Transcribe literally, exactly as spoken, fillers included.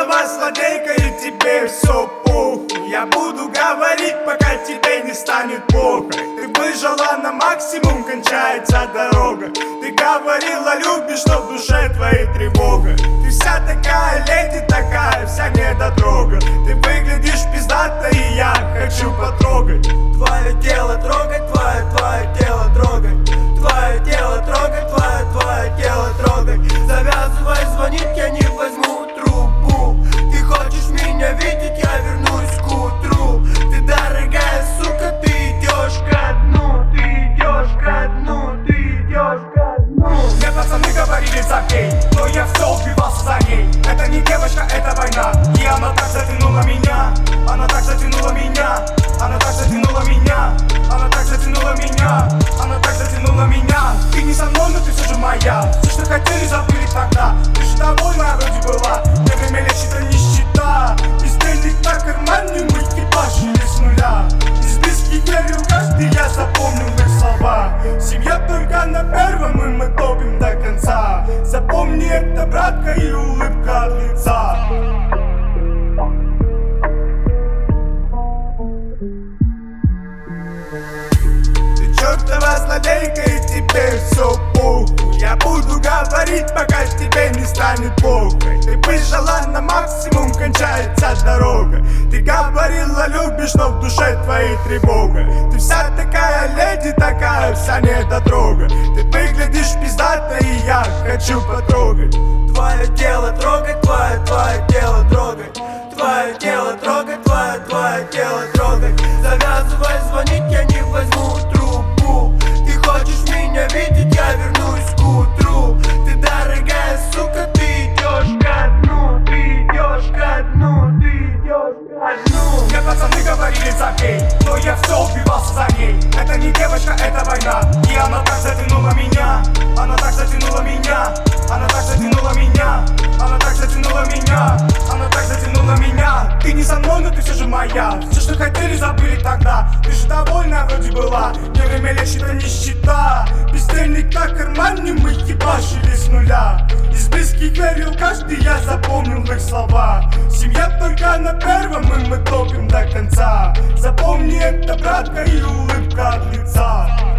чертова злодейка, и тебе все похуй. Я буду говорить, пока тебе не станет плохо. Ты выжила на максимум, кончается дорога. Ты говорила, любишь, но в душе твоей тревога. Ты вся такая леди, такая вся недотрога. Ты выглядишь пиздато, и я хочу потрогать твое тело, трогать, твое, твое тело трогать. Твое тело трогать, твое, твое тело трогать. Завязывай звонить, я не возьму трубку. Ты хочешь меня видеть, я вернусь к утру. Ты дорогая сука, ты идешь ко дну. Ты идешь ко дну, ты идешь ко дну. Мне пацаны говорили забей, но я все убивался за ней. Это не девочка, это война. И она так затянула меня. Она так затянула меня. Она так затянула меня. Она так затянула меня. Она так затянула меня. Ты не со мной, но ты все же моя. Все, что хотели, забыли тогда. Ты же довольна вроде была. Не время лечит, это нищета. Без денег на кармане мы ебашили с нуля. Из близких верил каждый, я запомнил их слова. Семья только на первом, и мы топим до конца. Запомни это, братка, и улыбка от лица. Чертова злодейка, и тебе все похуй. Я буду говорить, пока тебе не станет плохо. Ты выжила на максимум, кончается дорога. Ты говорила, любишь, но в душе твоей тревога. Ты вся такая леди, такая вся недотрога. Ты выглядишь пиздато, и я хочу потрогать твое тело трогать, твое, твое тело трогать. Твое тело трогать, твое, твое тело трогать. Завязывай звонить, я не возьму трубку. Ты хочешь меня видеть, я вернусь к утру. Ты дорогая сука, ты идешь ко дну. Ты идешь ко дну, ты идешь ко дну. Мне пацаны говорили забей, но я все убивался за ней. Это не девочка, это война. И она так затянула меня. Она так затянула меня. Она так затянула меня. Она так затянула меня. Она так затянула меня. Ты не со мной, но ты все же моя. Все, что хотели, забыли тогда. Ты же довольна вроде была. Не время лечит, это нищета. Без денег на кармане мы ебашили с нуля. Из близких верил каждый, я запомнил их слова. Семья только на первом, и мы топим до конца. Запомни это, братка, и улыбка от лица.